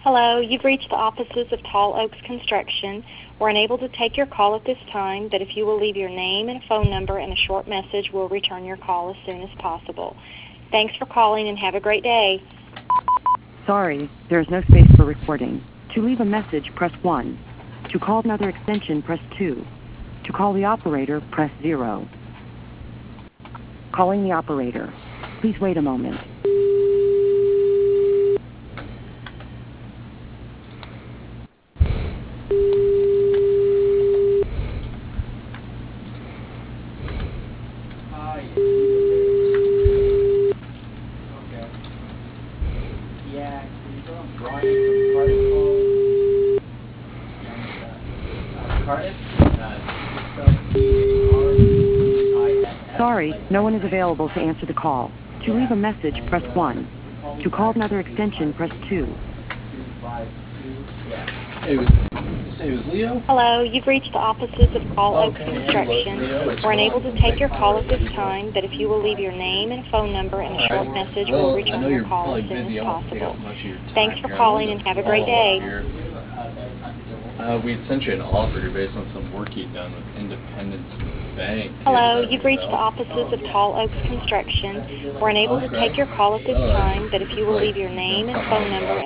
Hello, you've reached the offices of Tall Oaks Construction. We're unable to take your call at this time, but if you will leave your name and phone number and a short message, we'll return your call as soon as possible. Thanks for calling and have a great day. Sorry, there is no space for recording. To leave a message, press 1. To call another extension, press 2. To call the operator, press 0. Calling the operator. Please wait a moment. Hi. Okay. Yeah, can you tell Brian from Cardiff? Cardiff? C-A-R-D-I-F-F. Sorry, no one is available to answer the call. To leave a message, press 1. To call another extension, press 2. 252, yeah. You say it was Leo? Hello, you've reached the offices of Tall Oaks Okay. Construction. We're unable to take your call at this time, but if you will leave your name and phone number and a short message, we'll Well, I return know your you're call probably as soon busy. as I won't take possible. up much of your time. Thanks for here. I calling wanted and to have a great follow up day. here. We had sent you an offer based on some work you'd done with Independence Bank. Hello, Does that you've ring a reached the bell? offices of Tall Oaks Construction. We're unable to take your call at this time, but if you will leave your name and phone number